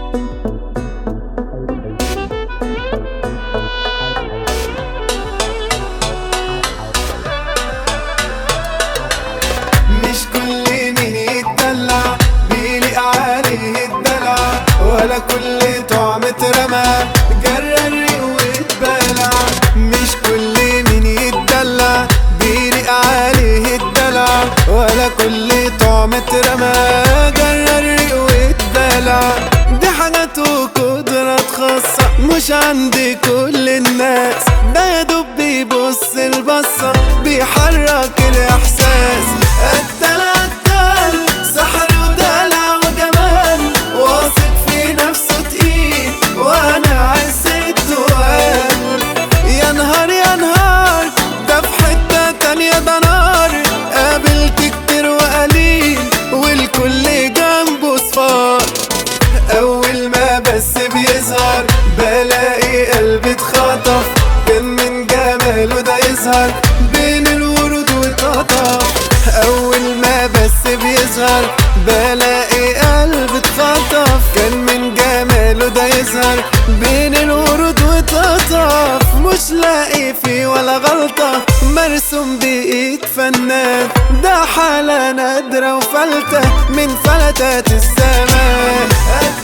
مش كل مين يتدلع بيليق عليه الدلع، ولا كل طعم اترمى جرى الريق واتبلع. مش كل مين يتدلع بيليق عليه الدلع، ولا كل طعم اترمى جرى الريق واتبلع. دي حاجات وقدرات خاصة مش عند كل الناس، ده يا دوب بيبص البصة بيحرك الإحساس. الدلع سحر ودلع وجمال، واثق في نفسه تقيل وانا عز التقال. يا نهار يا نهار ده في حتة تانية، ده نار قابلت كتير وقليل والكل جنبه صفار. اول ما بس بيظهر بلاقي قلبي اتخطف، كان من جماله ده يظهر بين الورود واتقطف. اول ما بس بيظهر بلاقي قلبي اتخطف، كان من جماله ده يظهر بين الورود واتقطف. مش لاقي فيه ولا غلطة، مرسوم بإيد فنان، ده حالة نادرة وفلتة من فلتات السماء.